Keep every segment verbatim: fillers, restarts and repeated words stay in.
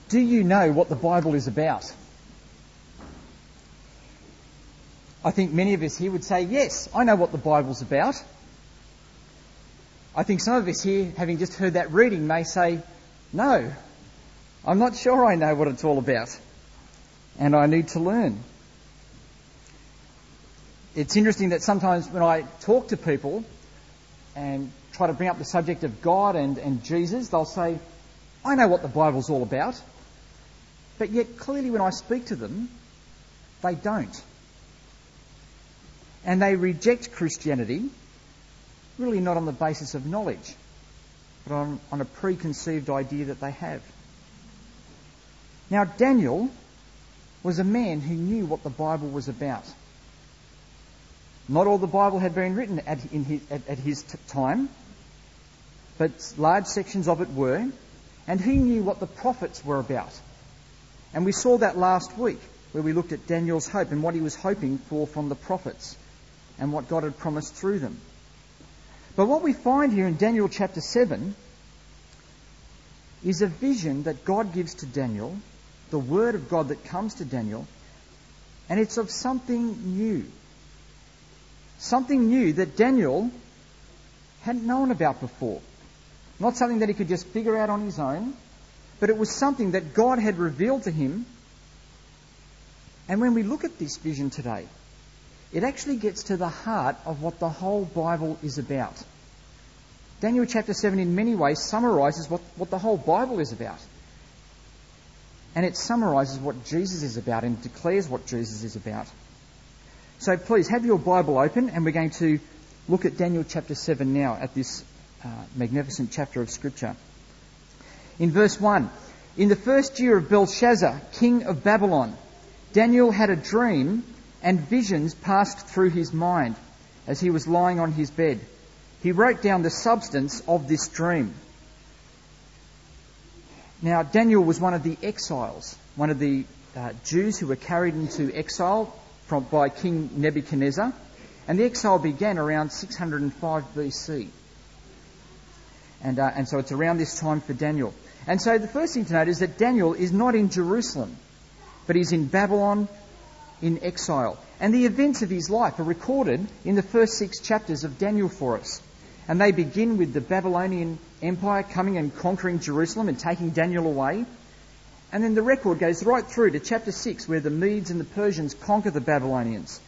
Do you know what the Bible is about? I think many of us here would say, yes, I know what the Bible's about. I think some of us here, having just heard that reading, may say, no, I'm not sure I know what it's all about, and I need to learn. It's interesting that sometimes when I talk to people and try to bring up the subject of God and, and Jesus, they'll say, I know what the Bible's all about. But yet clearly when I speak to them, they don't. And they reject Christianity, really not on the basis of knowledge, but on, on a preconceived idea that they have. Now, Daniel was a man who knew what the Bible was about. Not all the Bible had been written at, in his, at, at his t- time, but large sections of it were, and he knew what the prophets were about. And we saw that last week, where we looked at Daniel's hope and what he was hoping for from the prophets and what God had promised through them. But what we find here in Daniel chapter seven is a vision that God gives to Daniel, the word of God that comes to Daniel, and it's of something new. Something new that Daniel hadn't known about before. Not something that he could just figure out on his own, but it was something that God had revealed to him. And when we look at this vision today, it actually gets to the heart of what the whole Bible is about. Daniel chapter seven in many ways summarises what, what the whole Bible is about. And it summarises what Jesus is about and declares what Jesus is about. So please have your Bible open, and we're going to look at Daniel chapter seven now, at this uh, magnificent chapter of Scripture. In verse one, in the first year of Belshazzar, king of Babylon, Daniel had a dream, and visions passed through his mind as he was lying on his bed. He wrote down the substance of this dream. Now, Daniel was one of the exiles, one of the uh, Jews who were carried into exile from, by King Nebuchadnezzar, and the exile began around six hundred five B C. And, uh, and so it's around this time for Daniel. And so the first thing to note is that Daniel is not in Jerusalem, but he's in Babylon in exile. And the events of his life are recorded in the first six chapters of Daniel for us. And they begin with the Babylonian Empire coming and conquering Jerusalem and taking Daniel away. And then the record goes right through to chapter six, where the Medes and the Persians conquer the Babylonians.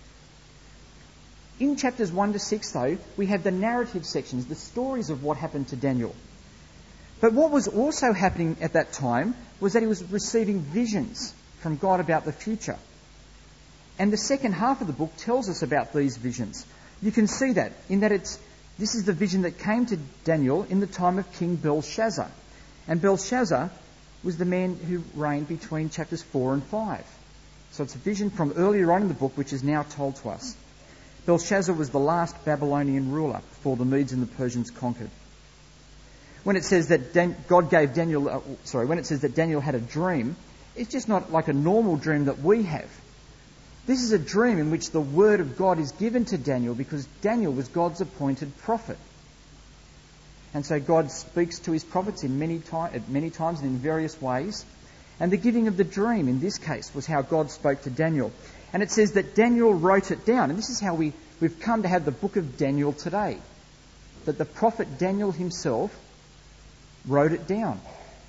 In chapters one to six, though, we have the narrative sections, the stories of what happened to Daniel. But what was also happening at that time was that he was receiving visions from God about the future. And the second half of the book tells us about these visions. You can see that in that it's this is the vision that came to Daniel in the time of King Belshazzar. And Belshazzar was the man who reigned between chapters four and five. So it's a vision from earlier on in the book which is now told to us. Belshazzar was the last Babylonian ruler before the Medes and the Persians conquered. When it says that Dan- God gave Daniel, uh, sorry, when it says that Daniel had a dream, it's just not like a normal dream that we have. This is a dream in which the word of God is given to Daniel, because Daniel was God's appointed prophet. And so God speaks to his prophets in many, time, at many times and in various ways. And the giving of the dream in this case was how God spoke to Daniel. And it says that Daniel wrote it down. And this is how we, we've come to have the book of Daniel today. That the prophet Daniel himself wrote it down.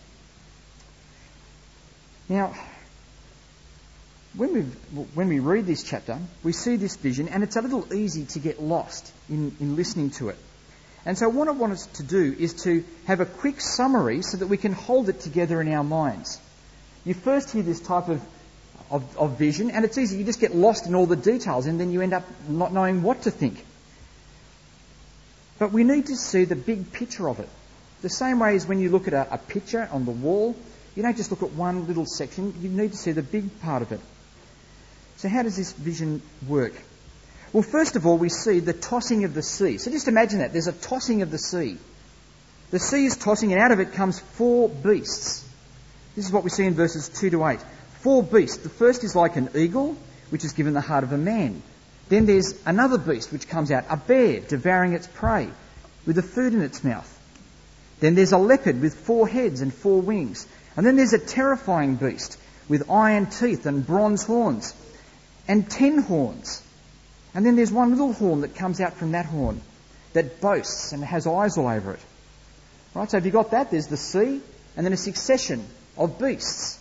Now, when we when we read this chapter, we see this vision, and it's a little easy to get lost in, in listening to it. And so what I want us to do is to have a quick summary so that we can hold it together in our minds. You first hear this type of, of, of vision, and it's easy. You just get lost in all the details, and then you end up not knowing what to think. But we need to see the big picture of it. The same way as when you look at a, a picture on the wall, you don't just look at one little section, you need to see the big part of it. So how does this vision work? Well, first of all, we see the tossing of the sea. So just imagine that. There's a tossing of the sea. The sea is tossing, and out of it comes four beasts. This is what we see in verses two to eight. Four beasts. The first is like an eagle, which is given the heart of a man. Then there's another beast which comes out, a bear devouring its prey with the food in its mouth. Then there's a leopard with four heads and four wings. And then there's a terrifying beast with iron teeth and bronze horns and ten horns. And then there's one little horn that comes out from that horn that boasts and has eyes all over it. Right, so have you got that? There's the sea and then a succession of beasts.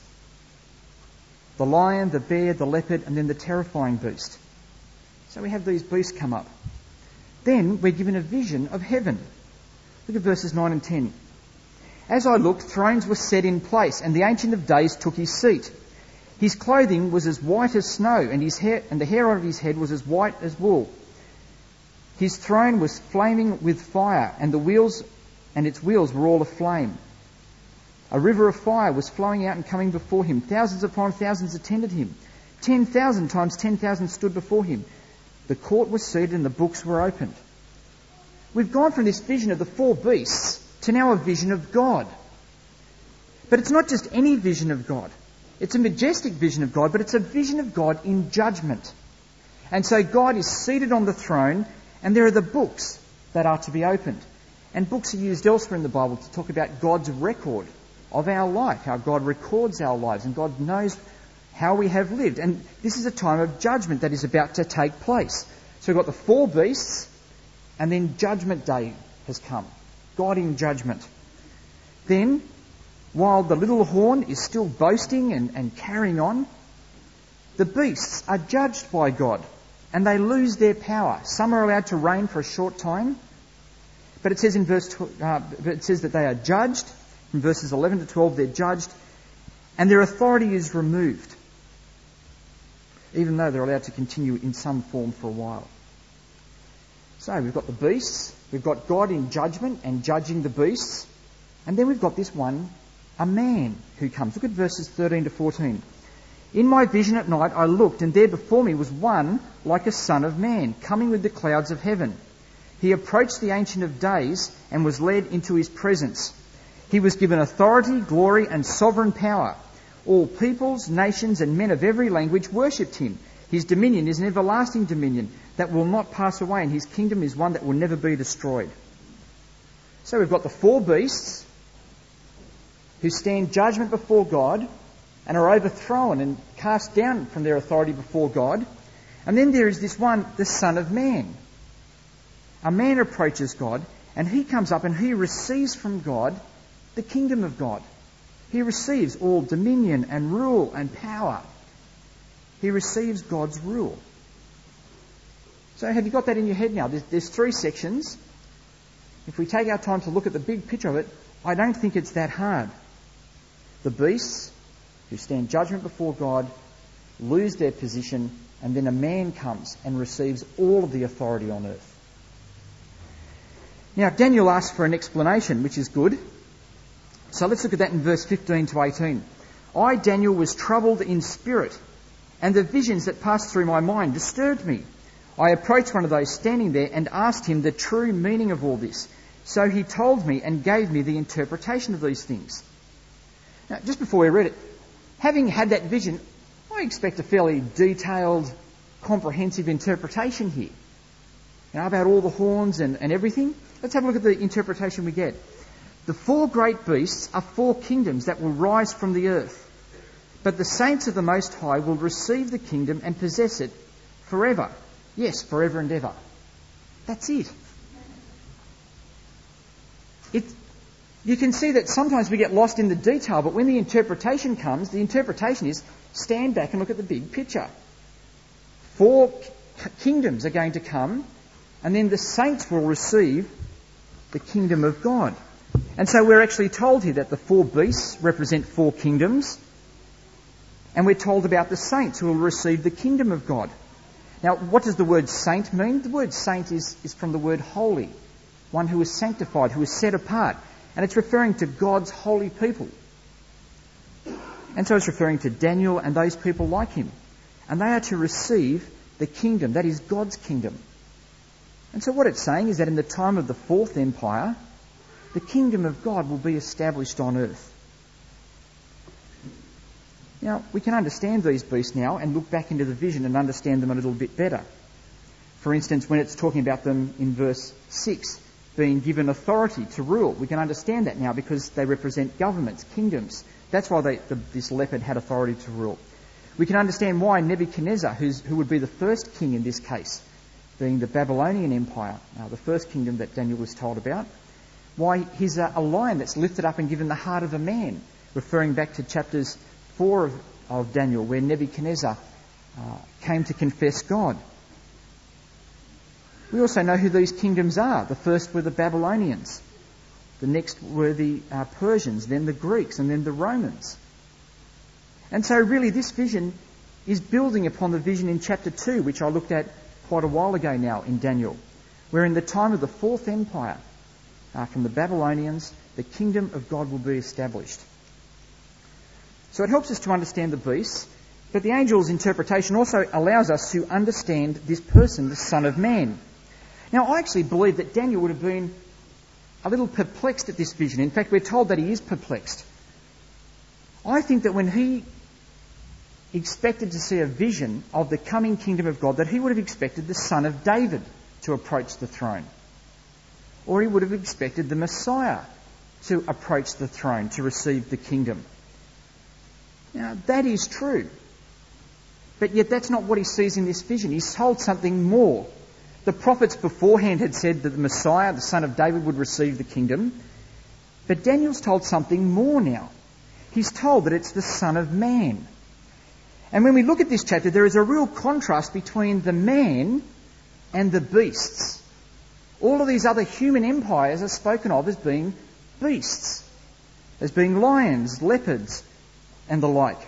The lion, the bear, the leopard, and then the terrifying beast. So we have these beasts come up. Then we're given a vision of heaven. Look at verses nine and ten. As I looked, thrones were set in place, and the Ancient of Days took his seat. His clothing was as white as snow, and his hair and the hair of his head was as white as wool. His throne was flaming with fire, and the wheels and its wheels were all aflame. A river of fire was flowing out and coming before him. Thousands upon thousands attended him. Ten thousand times ten thousand stood before him. The court was seated and the books were opened. We've gone from this vision of the four beasts to now a vision of God. But it's not just any vision of God. It's a majestic vision of God, but it's a vision of God in judgment. And so God is seated on the throne, and there are the books that are to be opened. And books are used elsewhere in the Bible to talk about God's record of our life, how God records our lives, and God knows how we have lived. And this is a time of judgment that is about to take place. So we've got the four beasts, and then Judgment Day has come. God in judgment. Then, while the little horn is still boasting and, and carrying on, the beasts are judged by God, and they lose their power. Some are allowed to reign for a short time, but it says in verse tw- uh, it says that they are judged. From verses eleven to twelve, they're judged, and their authority is removed, even though they're allowed to continue in some form for a while. So we've got the beasts, we've got God in judgment and judging the beasts, and then we've got this one, a man who comes. Look at verses thirteen to fourteen. In my vision at night I looked, and there before me was one like a son of man, coming with the clouds of heaven. He approached the Ancient of Days and was led into his presence. He was given authority, glory, and sovereign power. All peoples, nations, and men of every language worshipped him. His dominion is an everlasting dominion that will not pass away, and his kingdom is one that will never be destroyed. So we've got the four beasts who stand judgment before God and are overthrown and cast down from their authority before God. And then there is this one, the Son of Man. A man approaches God, and he comes up and he receives from God the kingdom of God. He receives all dominion and rule and power. He receives God's rule. So have you got that in your head now? There's, there's three sections. If we take our time to look at the big picture of it, I don't think it's that hard. The beasts who stand judgment before God lose their position, and then a man comes and receives all of the authority on earth. Now, Daniel asks for an explanation, which is good. So let's look at that in verse fifteen to eighteen. I, Daniel, was troubled in spirit, and the visions that passed through my mind disturbed me. I approached one of those standing there and asked him the true meaning of all this. So he told me and gave me the interpretation of these things. Now, just before we read it, having had that vision, I expect a fairly detailed, comprehensive interpretation here. You know, about all the horns and, and everything. Let's have a look at the interpretation we get. The four great beasts are four kingdoms that will rise from the earth. But the saints of the Most High will receive the kingdom and possess it forever. Yes, forever and ever. That's it. It. You can see that sometimes we get lost in the detail, but when the interpretation comes, the interpretation is stand back and look at the big picture. Four kingdoms are going to come, and then the saints will receive the kingdom of God. And so we're actually told here that the four beasts represent four kingdoms, and we're told about the saints who will receive the kingdom of God. Now, what does the word saint mean? The word saint is, is from the word holy, one who is sanctified, who is set apart, and it's referring to God's holy people. And so it's referring to Daniel and those people like him, and they are to receive the kingdom, that is God's kingdom. And so what it's saying is that in the time of the Fourth Empire, the kingdom of God will be established on earth. Now, we can understand these beasts now and look back into the vision and understand them a little bit better. For instance, when it's talking about them in verse six, being given authority to rule, we can understand that now because they represent governments, kingdoms, That's why they, the, this leopard had authority to rule. We can understand why Nebuchadnezzar, who's, who would be the first king in this case, being the Babylonian Empire, uh, the first kingdom that Daniel was told about, why he's a, a lion that's lifted up and given the heart of a man, referring back to chapters four of, of Daniel, where Nebuchadnezzar uh, came to confess God. We also know who these kingdoms are. The first were the Babylonians. The next were the uh, Persians, then the Greeks, and then the Romans. And so really this vision is building upon the vision in chapter two, which I looked at quite a while ago now in Daniel, where in the time of the Fourth Empire, uh, from the Babylonians, the kingdom of God will be established. So it helps us to understand the beasts, but the angel's interpretation also allows us to understand this person, the Son of Man. Now, I actually believe that Daniel would have been a little perplexed at this vision. In fact, we're told that he is perplexed. I think that when he expected to see a vision of the coming kingdom of God, that he would have expected the Son of David to approach the throne. Or he would have expected the Messiah to approach the throne to receive the kingdom. Now, that is true. But yet that's not what he sees in this vision. He's told something more. The prophets beforehand had said that the Messiah, the Son of David, would receive the kingdom. But Daniel's told something more now. He's told that it's the Son of Man. And when we look at this chapter, there is a real contrast between the man and the beasts. All of these other human empires are spoken of as being beasts, as being lions, leopards, and the like.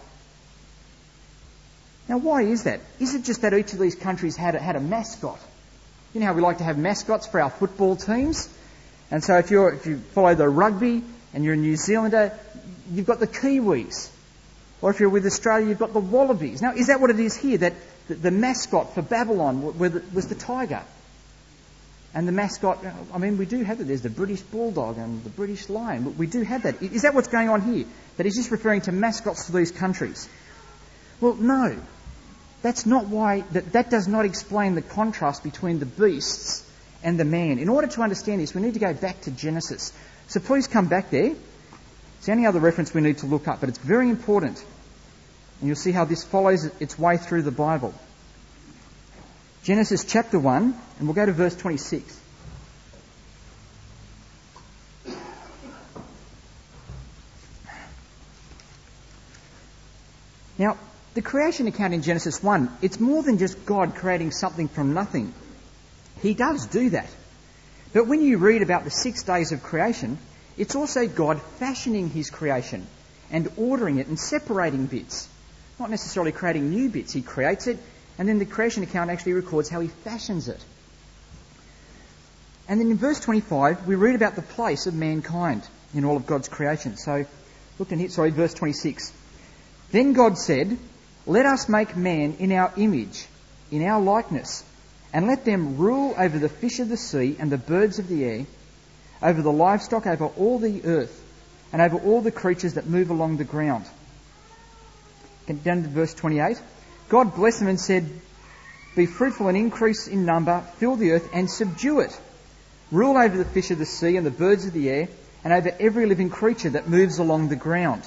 Now, why is that? Is it just that each of these countries had a, had a mascot? You know how we like to have mascots for our football teams? And so if, you're, if you follow the rugby and you're a New Zealander, you've got the Kiwis. Or if you're with Australia, you've got the Wallabies. Now, is that what it is here? That the, the mascot for Babylon was the tiger? And the mascot, I mean, we do have that. There's the British Bulldog and the British Lion. We do have that. Is that what's going on here? That he's just referring to mascots to these countries? Well, no. That's not why, that, that does not explain the contrast between the beasts and the man. In order to understand this, we need to go back to Genesis. So please come back there. It's the only other reference we need to look up, but it's very important. And you'll see how this follows its way through the Bible. Genesis chapter one, and we'll go to verse twenty-six. Now, the creation account in Genesis one, it's more than just God creating something from nothing. He does do that. But when you read about the six days of creation, it's also God fashioning his creation and ordering it and separating bits. Not necessarily creating new bits. He creates it, and then the creation account actually records how he fashions it. And then in verse twenty-five, we read about the place of mankind in all of God's creation. So, look in here, sorry, verse twenty-six. Then God said, "Let us make man in our image, in our likeness, and let them rule over the fish of the sea and the birds of the air, over the livestock, over all the earth, and over all the creatures that move along the ground." Get down to verse twenty-eight. God blessed them and said, "Be fruitful and increase in number, fill the earth and subdue it. Rule over the fish of the sea and the birds of the air, and over every living creature that moves along the ground."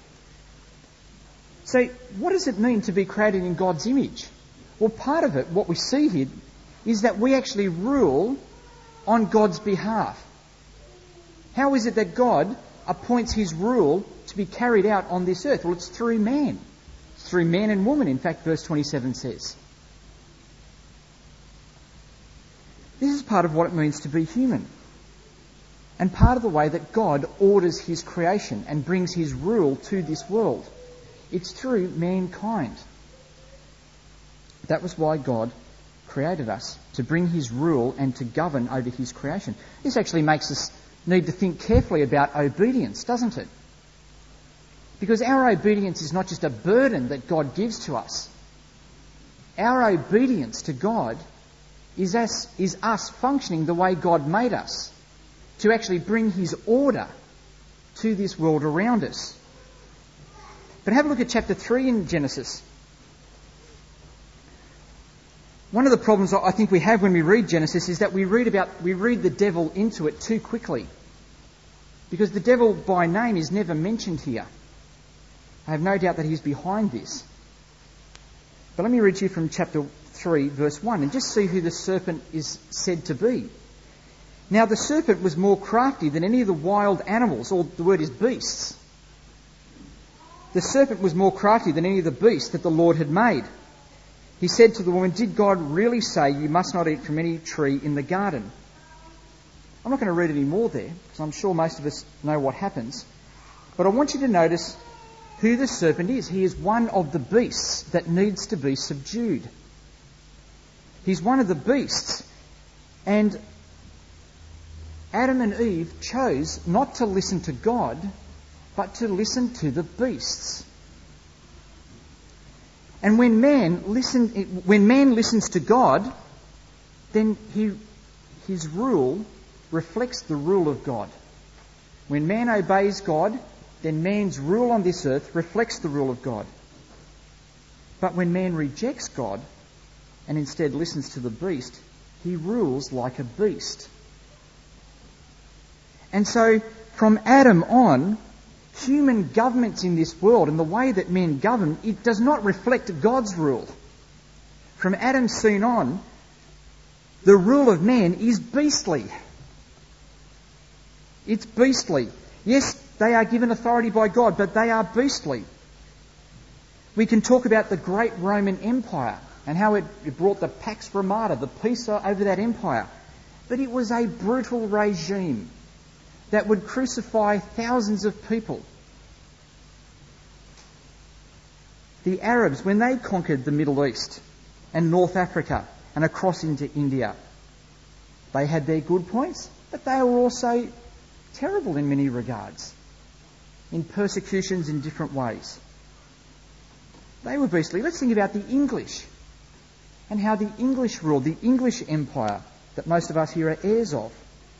So, what does it mean to be created in God's image? Well, part of it, what we see here, is that we actually rule on God's behalf. How is it that God appoints his rule to be carried out on this earth? Well, it's through man. It's through man and woman, in fact, verse twenty-seven says. This is part of what it means to be human. And part of the way that God orders his creation and brings his rule to this world. It's through mankind. That was why God created us, to bring his rule and to govern over his creation. This actually makes us need to think carefully about obedience, doesn't it? Because our obedience is not just a burden that God gives to us. Our obedience to God is us, is us functioning the way God made us, to actually bring his order to this world around us. But have a look at chapter three in Genesis. One of the problems I think we have when we read Genesis is that we read about we read the devil into it too quickly. Because the devil by name is never mentioned here. I have no doubt that he's behind this. But let me read to you from chapter three, verse one, and just see who the serpent is said to be. Now the serpent was more crafty than any of the wild animals, or the word is beasts. The serpent was more crafty than any of the beasts that the Lord had made. He said to the woman, "Did God really say you must not eat from any tree in the garden?" I'm not going to read any more there, because I'm sure most of us know what happens. But I want you to notice who the serpent is. He is one of the beasts that needs to be subdued. He's one of the beasts. And Adam and Eve chose not to listen to God, but to listen to the beasts. And when man listen, when man listens to God, then he, his rule reflects the rule of God. When man obeys God, then man's rule on this earth reflects the rule of God. But when man rejects God and instead listens to the beast, he rules like a beast. And so, from Adam on, human governments in this world and the way that men govern, it does not reflect God's rule. From Adam's scene on, the rule of man is beastly. It's beastly. Yes, they are given authority by God, but they are beastly. We can talk about the great Roman Empire and how it, it brought the Pax Romana, the peace over that empire. But it was a brutal regime that would crucify thousands of people. The Arabs, when they conquered the Middle East and North Africa and across into India, they had their good points, but they were also terrible in many regards, in persecutions in different ways. They were beastly. Let's think about the English and how the English ruled, the English Empire that most of us here are heirs of.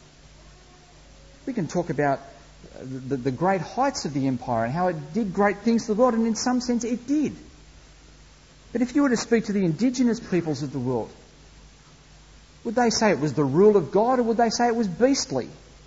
We can talk about the, the great heights of the empire and how it did great things for the world, and in some sense it did. But if you were to speak to the indigenous peoples of the world, would they say it was the rule of God, or would they say it was beastly?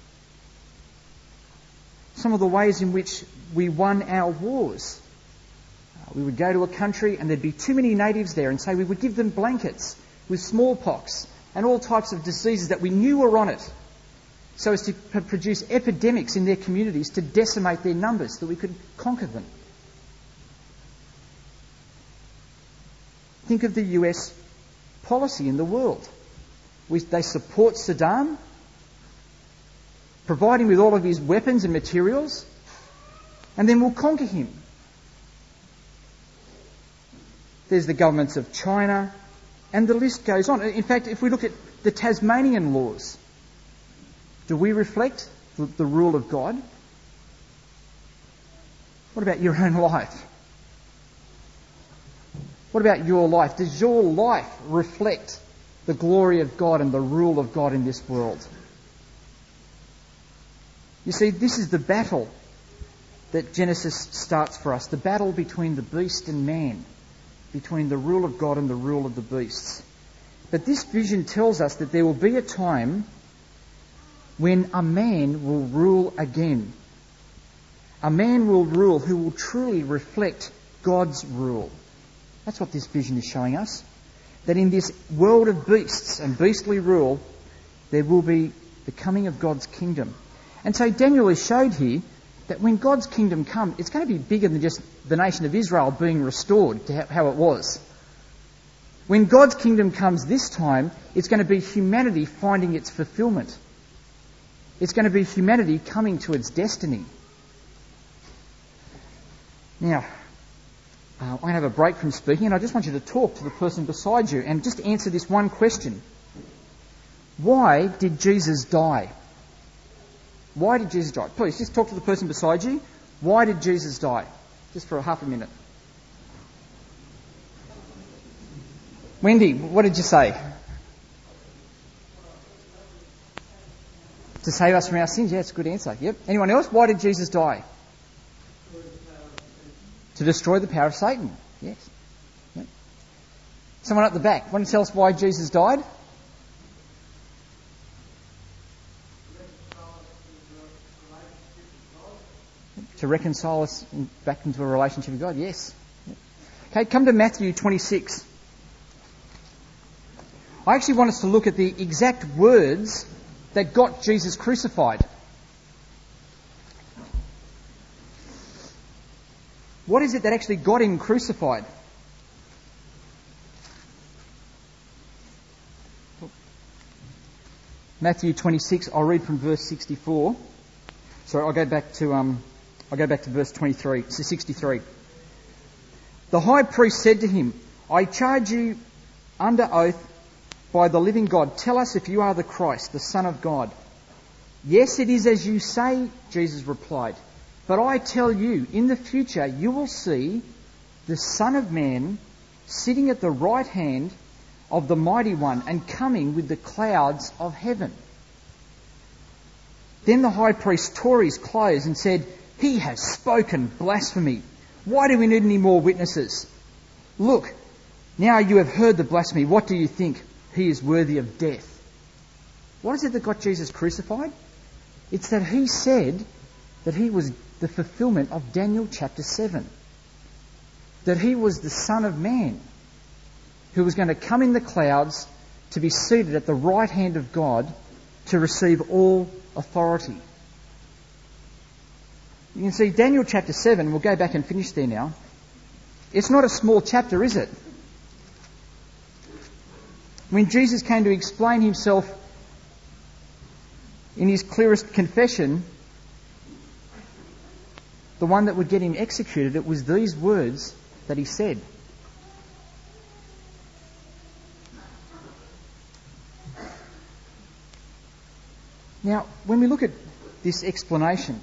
Some of the ways in which we won our wars. Uh, we would go to a country and there'd be too many natives there, and say we would give them blankets with smallpox and all types of diseases that we knew were on it, so as to p- produce epidemics in their communities to decimate their numbers so that we could conquer them. Think of the U S policy in the world. We, they support Saddam, provide him with all of his weapons and materials, and then we'll conquer him. There's the governments of China, and the list goes on. In fact, if we look at the Tasmanian laws, do we reflect the, the rule of God? What about your own life? What about your life? Does your life reflect the glory of God and the rule of God in this world? You see, this is the battle that Genesis starts for us, the battle between the beast and man, between the rule of God and the rule of the beasts. But this vision tells us that there will be a time when a man will rule again. A man will rule who will truly reflect God's rule. That's what this vision is showing us. That in this world of beasts and beastly rule, there will be the coming of God's kingdom. And so Daniel has showed here that when God's kingdom comes, it's going to be bigger than just the nation of Israel being restored to how it was. When God's kingdom comes this time, it's going to be humanity finding its fulfillment. It's going to be humanity coming to its destiny. Now, uh, I'm going to have a break from speaking, and I just want you to talk to the person beside you and just answer this one question. Why did Jesus die? Why did Jesus die? Please, just talk to the person beside you. Why did Jesus die? Just for a half a minute. Wendy, what did you say? To save us from our sins. Yeah, it's a good answer. Yep. Anyone else? Why did Jesus die? To destroy the power of Satan. Yes. Yep. Someone up the back. Want to tell us why Jesus died? to reconcile us back into a relationship with God? Yes. Okay, come to Matthew twenty-six. I actually want us to look at the exact words that got Jesus crucified. What is it that actually got him crucified? Matthew twenty-six, I'll read from verse sixty-four. Sorry, I'll go back to um, I'll go back to verse twenty-three, so sixty-three. The high priest said to him, I charge you under oath by the living God, tell us if you are the Christ, the Son of God. Yes, it is as you say, Jesus replied. But I tell you, in the future you will see the Son of Man sitting at the right hand of the Mighty One and coming with the clouds of heaven. Then the high priest tore his clothes and said, He has spoken blasphemy. Why do we need any more witnesses? Look, now you have heard the blasphemy. What do you think? He is worthy of death. What is it that got Jesus crucified? It's that he said that he was the fulfillment of Daniel chapter seven. That he was the Son of Man who was going to come in the clouds to be seated at the right hand of God to receive all authority. You can see Daniel chapter seven, we'll go back and finish there now. It's not a small chapter, is it? When Jesus came to explain himself in his clearest confession, the one that would get him executed, it was these words that he said. Now, when we look at this explanation,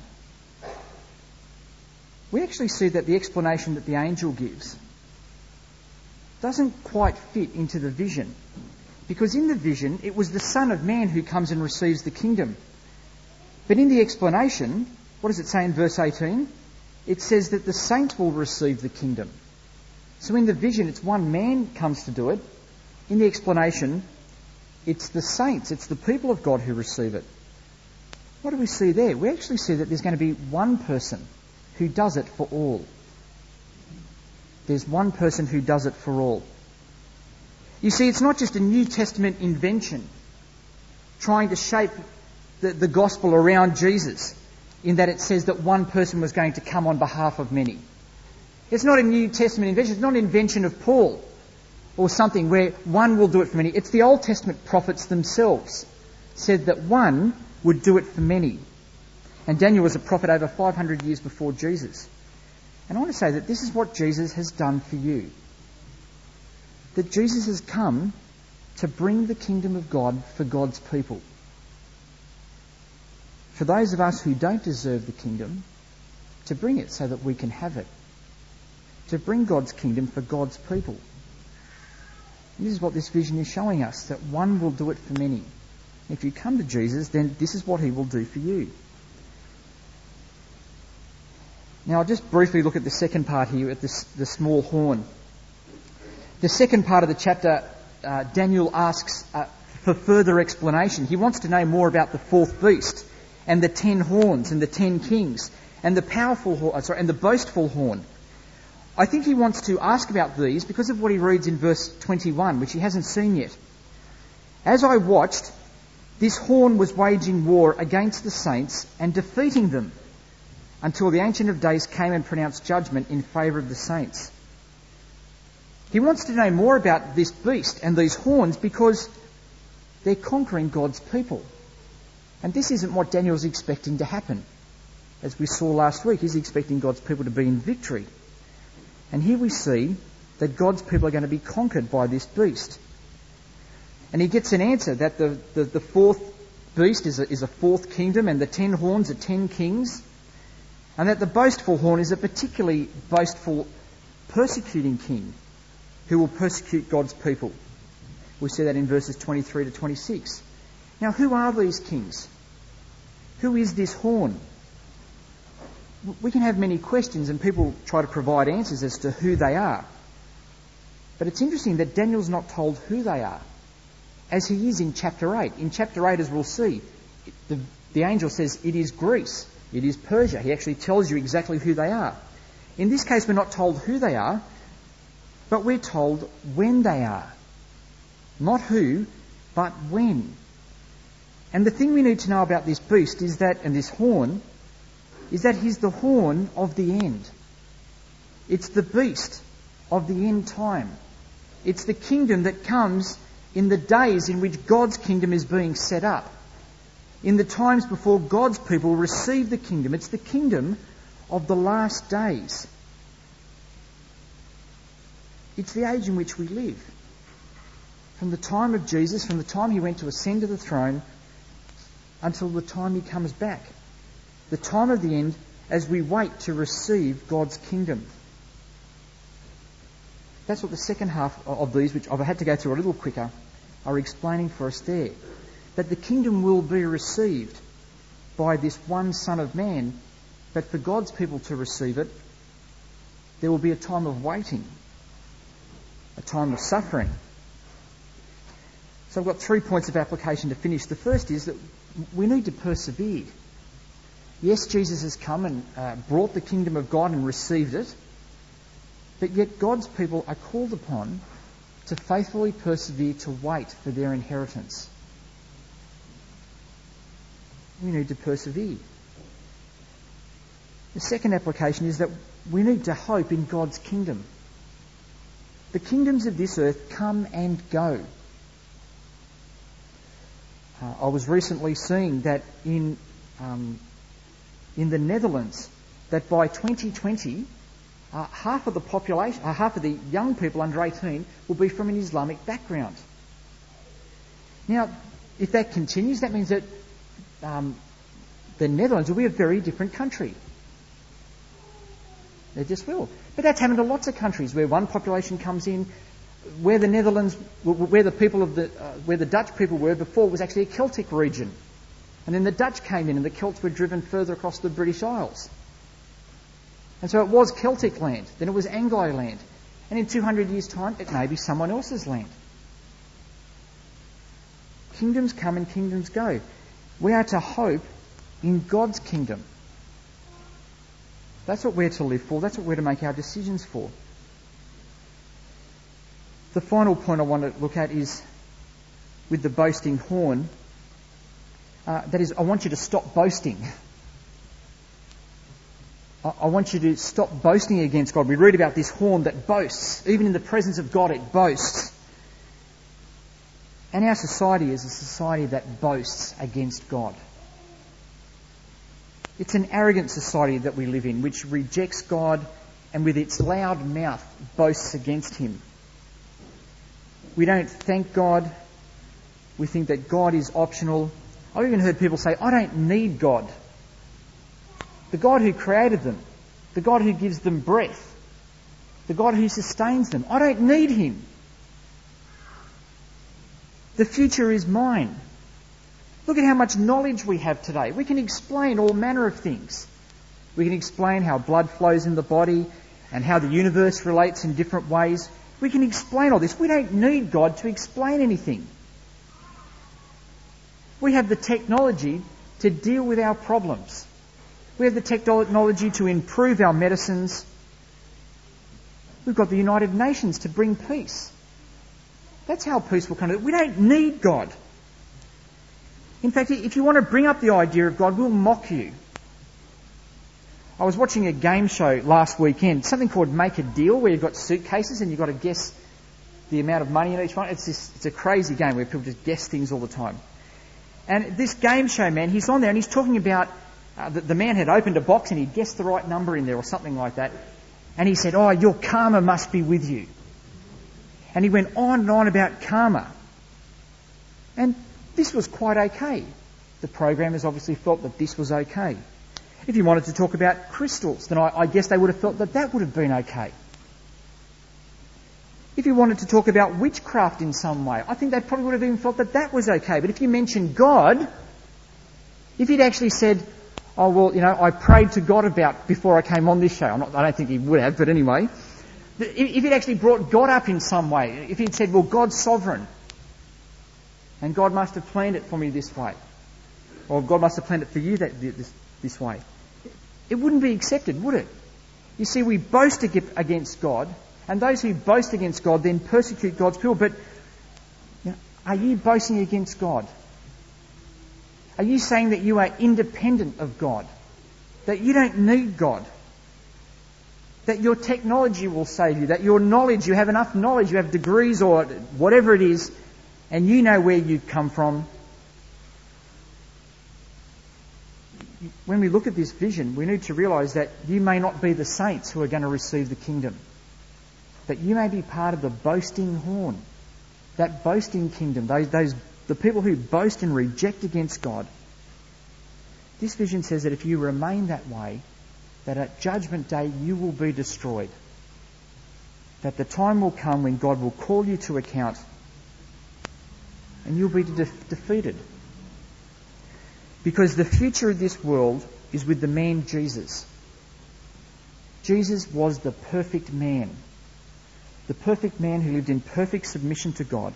we actually see that the explanation that the angel gives doesn't quite fit into the vision. Because in the vision, it was the Son of Man who comes and receives the kingdom. But in the explanation, what does it say in verse eighteen? It says that the saints will receive the kingdom. So in the vision, it's one man comes to do it. In the explanation, it's the saints, it's the people of God who receive it. What do we see there? We actually see that there's going to be one person who does it for all. There's one person who does it for all. You see, it's not just a New Testament invention trying to shape the, the gospel around Jesus, in that it says that one person was going to come on behalf of many. It's not a New Testament invention. It's not an invention of Paul or something where one will do it for many. It's the Old Testament prophets themselves said that one would do it for many. And Daniel was a prophet over five hundred years before Jesus. And I want to say that this is what Jesus has done for you. That Jesus has come to bring the kingdom of God for God's people. For those of us who don't deserve the kingdom, to bring it so that we can have it. To bring God's kingdom for God's people. And this is what this vision is showing us, that one will do it for many. If you come to Jesus, then this is what he will do for you. Now I'll just briefly look at the second part here, at this, the small horn. The second part of the chapter, uh, Daniel asks uh, for further explanation. He wants to know more about the fourth beast and the ten horns and the ten kings and the powerful horn, sorry, and the boastful horn. I think he wants to ask about these because of what he reads in verse twenty-one, which he hasn't seen yet. As I watched, this horn was waging war against the saints and defeating them until the Ancient of Days came and pronounced judgment in favour of the saints. He wants to know more about this beast and these horns because they're conquering God's people. And this isn't what Daniel's expecting to happen. As we saw last week, he's expecting God's people to be in victory. And here we see that God's people are going to be conquered by this beast. And he gets an answer that the, the, the fourth beast is a, is a fourth kingdom and the ten horns are ten kings. And that the boastful horn is a particularly boastful, persecuting king who will persecute God's people. We see that in verses twenty-three to twenty-six. Now, who are these kings? Who is this horn? We can have many questions and people try to provide answers as to who they are. But it's interesting that Daniel's not told who they are, as he is in chapter eight. In chapter eight, as we'll see, the, the angel says it is Greece. It is Persia. He actually tells you exactly who they are. In this case, we're not told who they are, but we're told when they are. Not who, but when. And the thing we need to know about this beast is that, and this horn, is that he's the horn of the end. It's the beast of the end time. It's the kingdom that comes in the days in which God's kingdom is being set up. In the times before God's people receive the kingdom. It's the kingdom of the last days. It's the age in which we live. From the time of Jesus, from the time he went to ascend to the throne, until the time he comes back. The time of the end as we wait to receive God's kingdom. That's what the second half of these, which I've had to go through a little quicker, are explaining for us there. That the kingdom will be received by this one Son of Man, but for God's people to receive it, there will be a time of waiting, a time of suffering. So I've got three points of application to finish. The first is that we need to persevere. Yes, Jesus has come and uh, brought the kingdom of God and received it, but yet God's people are called upon to faithfully persevere to wait for their inheritance. We need to persevere. The second application is that we need to hope in God's kingdom. The kingdoms of this earth come and go. Uh, I was recently seeing that in um, in the Netherlands, that by twenty twenty, uh, half of the population, uh, half of the young people under eighteen will be from an Islamic background. Now, if that continues, that means that um, the Netherlands will be a very different country. They just will. But that's happened to lots of countries where one population comes in. Where the Netherlands, where the people of the, uh, where the Dutch people were before was actually a Celtic region. And then the Dutch came in and the Celts were driven further across the British Isles. And so it was Celtic land, then it was Anglo land. And in two hundred years' time, it may be someone else's land. Kingdoms come and kingdoms go. We are to hope in God's kingdom. That's what we're to live for. That's what we're to make our decisions for. The final point I want to look at is with the boasting horn. Uh, that is, I want you to stop boasting. I, I want you to stop boasting against God. We read about this horn that boasts. Even in the presence of God, it boasts. And our society is a society that boasts against God. It's an arrogant society that we live in, which rejects God and with its loud mouth boasts against him. We don't thank God. We think that God is optional. I've even heard people say, I don't need God. The God who created them, the God who gives them breath, the God who sustains them, I don't need him. The future is mine. Look at how much knowledge we have today. We can explain all manner of things. We can explain how blood flows in the body and how the universe relates in different ways. We can explain all this. We don't need God to explain anything. We have the technology to deal with our problems. We have the technology to improve our medicines. We've got the United Nations to bring peace. That's how peace will come to it. We don't need God. In fact, if you want to bring up the idea of God, we'll mock you. I was watching a game show last weekend, something called Make a Deal, where you've got suitcases and you've got to guess the amount of money in each one. It's this, it's a crazy game where people just guess things all the time. And this game show man, he's on there and he's talking about uh, the, the man had opened a box and he'd guessed the right number in there or something like that. And he said, oh, your karma must be with you. And he went on and on about karma. And this was quite okay. The programmers obviously felt that this was okay. If you wanted to talk about crystals, then I, I guess they would have felt that that would have been okay. If you wanted to talk about witchcraft in some way, I think they probably would have even felt that that was okay. But if you mentioned God, if he'd actually said, oh, well, you know, I prayed to God about before I came on this show. I'm not, I don't think he would have, but anyway. If he'd actually brought God up in some way, if he'd said, well, God's sovereign, and God must have planned it for me this way, or God must have planned it for you that this, this way, it wouldn't be accepted, would it? You see, we boast against God, and those who boast against God then persecute God's people. But you know, are you boasting against God? Are you saying that you are independent of God? That you don't need God? That your technology will save you? That your knowledge, you have enough knowledge, you have degrees or whatever it is, and you know where you come from? When we look at this vision, we need to realise that you may not be the saints who are going to receive the kingdom. That you may be part of the boasting horn. That boasting kingdom, those, those the people who boast and reject against God. This vision says that if you remain that way, that at judgment day you will be destroyed. That the time will come when God will call you to account and you'll be de- defeated. Because the future of this world is with the man Jesus. Jesus was the perfect man. The perfect man who lived in perfect submission to God.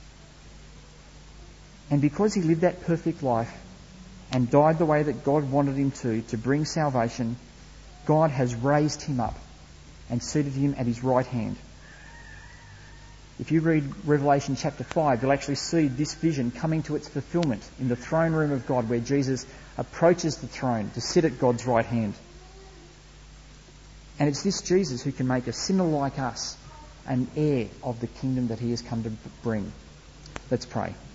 And because he lived that perfect life and died the way that God wanted him to, to bring salvation, God has raised him up and seated him at his right hand. If you read Revelation chapter five, you'll actually see this vision coming to its fulfillment in the throne room of God, where Jesus approaches the throne to sit at God's right hand. And it's this Jesus who can make a sinner like us an heir of the kingdom that he has come to bring. Let's pray.